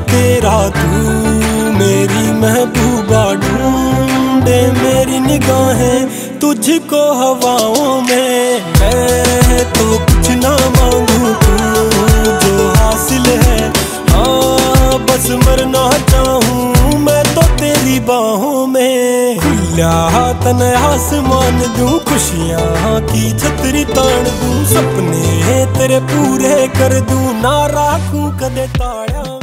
तेरा तू मेरी महबूबा, ढूंढे मेरी निगाहें तुझको हवाओं में। मैं तो कुछ ना मांगू, तू जो हासिल है, हाँ बस मरना चाहूँ मैं तो तेरी बाहों में। खुला तन आसमान दूं, खुशियाँ की छतरी तान दूं, सपने तेरे पूरे कर दूं, ना राखूं कदे ताया।